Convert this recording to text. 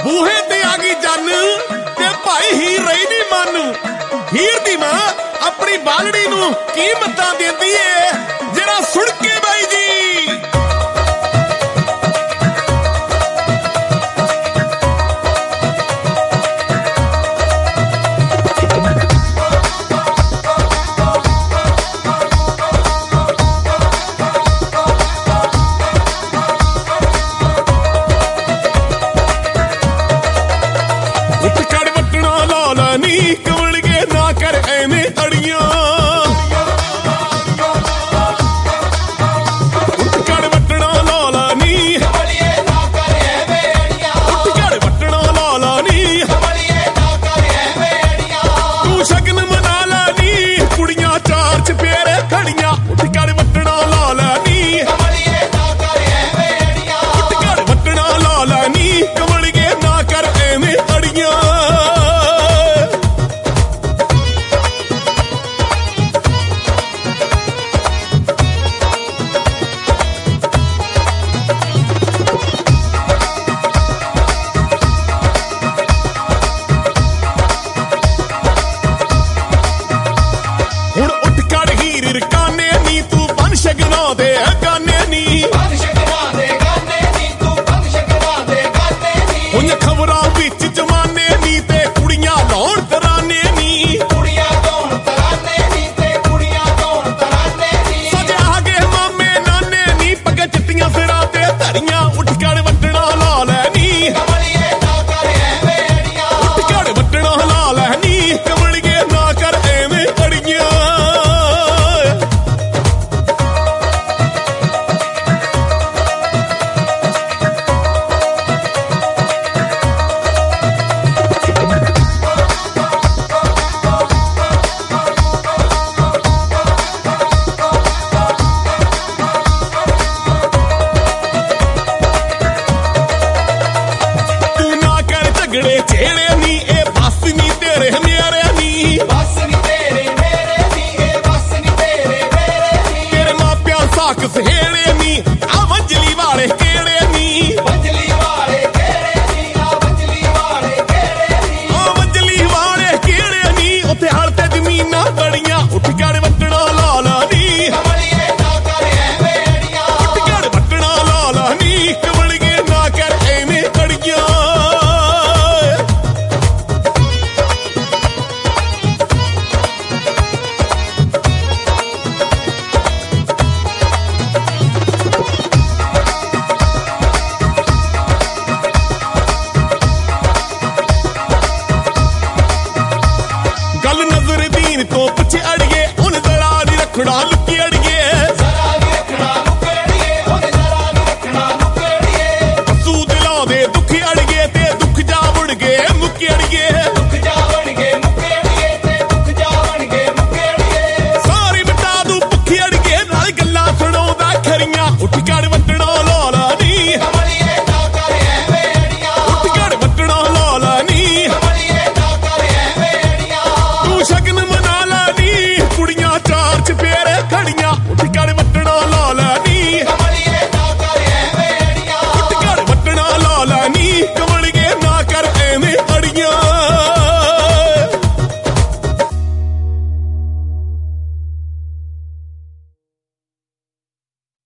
ਬੂਹੇ ਤੇ ਆ ਗਈ ਜੰਨ ਤੇ ਭਾਈ ਹੀਰ ਰਹੀ ਨੀ ਮਨ। ਹੀਰ ਦੀ ਮਾਂ ਆਪਣੀ ਬਾਲੜੀ ਨੂੰ ਕੀਮਤਾਂ ਦਿੰਦੀ ਏ, ਜਰਾ ਸੁਣ ਕੇ ਬਾਈ ਜੀ। ਕਮਲਗੇ ਨਾ ਕਰ ਐਵੇਂ ਅੜੀਆਂ, ਉੱਠ ਕੜ ਵੱਟਣਾ ਲਾਲਾ ਨੀ, ਉੱਠ ਕੜ ਵੱਟਣਾ ਲਾਲਾ ਨੀ, ਤੂੰ ਸ਼ਗਨ ਮਨਾ ਲਾ ਨੀ, ਕੁੜੀਆਂ ਚਾਰ ਚਫੇਰੇ ਖੜੀਆਂ। ਉੱਠ ਕੜ ਵੱਟਣਾ ਲਾਲਾ ਨੀ, ਉੱਠ ਕੜ ਵੱਟਣਾ ਲਾਲਾ ਨੀ, ਕਮਲਗੇ ਨਾ ਕਰ ਐਵੇਂ ਅੜੀਆਂ। ਹੁਣ ਉੱਠ ਕੜ ਹੀਰ ਰਕਾਨੇ ਨੀ, ਤੂੰ ਬਨ ਸ਼ਗਨਾਂ ਦੇ ਗਾਨੇ ਨੀ, ਹੁਣ ਖਬਰਾਂ ਵਿੱਚ ਜਮਾਨੇ ਨੀ ਤੇ ਕੁੜੀਆਂ ਲਾਉਣ ਤਰਾਨੇ ਨੀ, ਸਜ ਆ ਗਏ ਮਾਮੇ ਨਾਨੇ ਨੀ, ਪੱਗਾਂ ਚਿੱਟੀਆਂ ਸਿਰਾਂ ਤੇ ਧਰੀਆਂ। ਉੱਠ ਕੜ ਵੱਟਣਾ ਲਾ ਲੈ ਨੀ, ਉੱਠ ਕੜ ਵੱਟਣਾ ਲਾ ਲੈ ਨੀ, ਕਮਲਗੇ ਨਾ ਕਰ ਐਵੇਂ ਅੜੀਆਂ। ਤੂੰ ਨਾ ਕਰ ਝਗੜੇ ਝੇੜੇ ਨੀ, ਇਹ ਬੱਸ ਨੀ ਤੇਰੇ ਮੇਰੇ ਨੀ, ਤੇਰੇ ਮਾਪਿਆਂ ਸਾਕ ਸਹੇੜੇ ਨੀ, ਆ ਵੰਜਲੀ ਵਾਲੇ ਕਿਹੜੇ ਨੀ, ਆ ਵੰਜਲੀ ਵਾਲੇ ਕਿਹੜੇ ਨੀ, ਉੱਥੇ ਹਲ ਤੇ ਜ਼ਮੀਨਾਂ ਬੜੀਆਂ। ਉੱਠ ਕੜ ਵੱਟਣਾ ਲਾਲਾ ਨੀ, ਉੱਠ ਕੜ ਵੱਟਣਾ ਲਾਲਾ ਨੀ, ਕਮਲਗੇ ਨਾ ਕਰ ਐਵੇਂ ਅੜੀਆਂ। ਗੱਲ ਨਜ਼ਰ ਦੀਨ ਤੋਂ ਪਿੱਛੇ ਅੜੀਏ, ਹੁਣ ਦਲਾ ਨੀ ਰੱਖਣਾ।